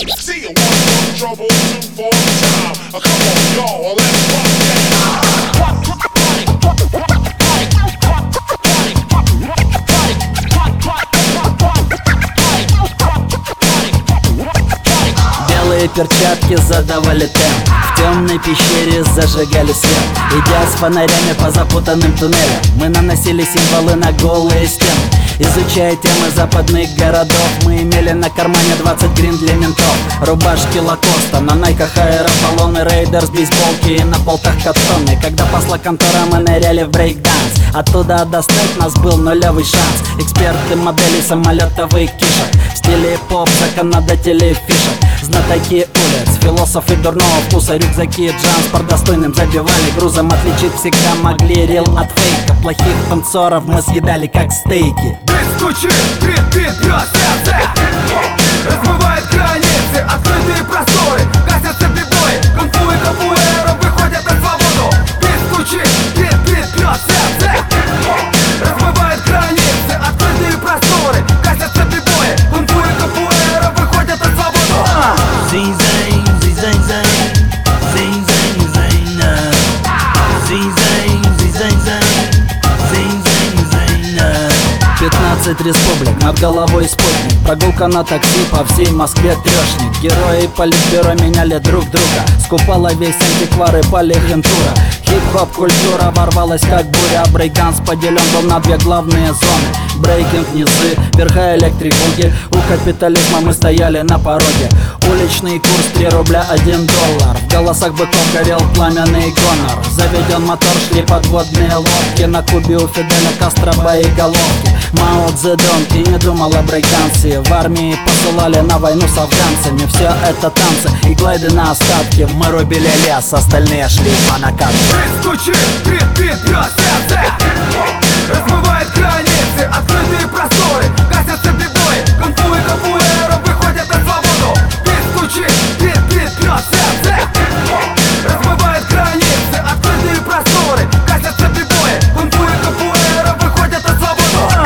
See you one for trouble, two for time. Come on, y'all, let's rock that. Белые перчатки задавали темп, в темной пещере зажигали свет. Идя с фонарями по запутанным туннелям, мы наносили символы на голые стены. Изучая темы западных городов, мы имели на кармане 20 грин для ментов. Рубашки Лакоста, на найках аэрополоны, рейдерс, бейсболки и на полках картонные. Когда пасла контора, мы ныряли в брейк-данс. Оттуда достать нас был нулевый шанс. Эксперты моделей самолетов и кишек, в стиле поп, законодатели фишек. Знатоки улиц, философы дурного вкуса, рюкзаки, транспорт достойным забивали грузом. Отличить всегда могли рил от фейка. Плохих танцоров мы съедали как стейки. Стучит, бьет сердце, размывает границы, открытые просторы, гасятся бибои, кунг-фу и капуэра выходят на свободу. Стучит, бьет сердце, размывает границы, открытые просторы, гасятся бибои, кунг-фу и капуэра выходят на свободу. Зинь-зэнь, зинь-зэнь-зэнь, зинь-зэнь-зэнь, зинь-зэнь, зинь-зэнь-зэнь, зинь-зэнь-зэнь. 15 республик, над головой спутник, прогулка на такси, по всей Москве трешник. Герои политбюро меняли друг друга, скупала весь антиквар и полихентура. Хип-хоп культура ворвалась как буря, брейкданс поделен был на две главные зоны. Брейкинг низы, верха электрик-буги, у капитализма мы стояли на пороге. Уличный курс 3 рубля 1 доллар, в голосах быков горел пламенный гонор. Заведен мотор, шли подводные лодки, на Кубе у Фиделя Кастро боеголовки. Мао Цзэдун и не думал о брейкдансе, в армии посылали на войну с афганцами. Все это танцы и глайды на остатки, мы рубили лес, остальные шли по накату. Стучит, бьет сердце, размывает границы, открытые просторы, гасятся бибои, кунг-фу и капуэра выходят на свободу. Стучит, бьет сердце, размывает границы, открытые просторы, гасятся бибои, кунг-фу и капуэра выходят на свободу.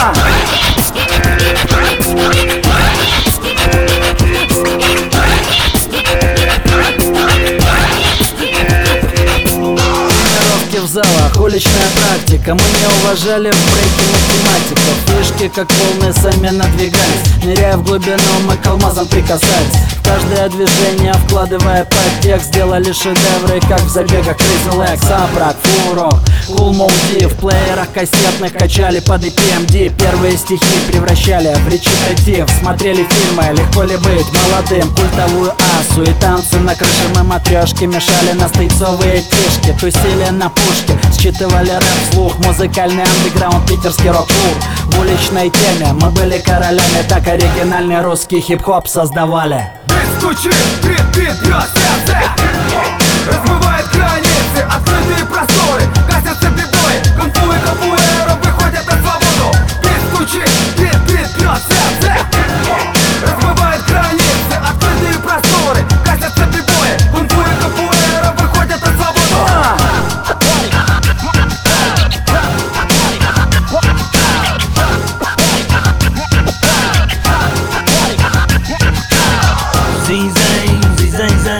В залах уличная практика, мы не уважали в брейке математиков. Фишки как волны сами надвигались, ныряя в глубину, мы к алмазам прикасались. В каждое движение вкладывая подтекст, сделали шедевры, как в забегах Crazy Legs, Абрак, Фуро, Cool Moody. В плеерах кассетных качали под EPMD. Первые стихи превращали в речитатив. Смотрели фильмы «Легко ли быть молодым», культовую асу и танцы на крыше. Мы матрешки мешали на стейцовые тишки, тусили на пушке, считывали рэп вслух. Музыкальный андеграунд, питерский рок-клуб. В уличной теме мы были королями, так оригинальный русский хип-хоп создавали. Стучит, бьет сердце, размывает границы, открытые просторы, гасятся бибои, кунг-фу и капуэра выходят на свободу. Стучит, бьет сердце, размывает границы, открытые просторы, гасятся бибои, кунг-фу и капуэра выходят на свободу. Zing zang, zing zang zang.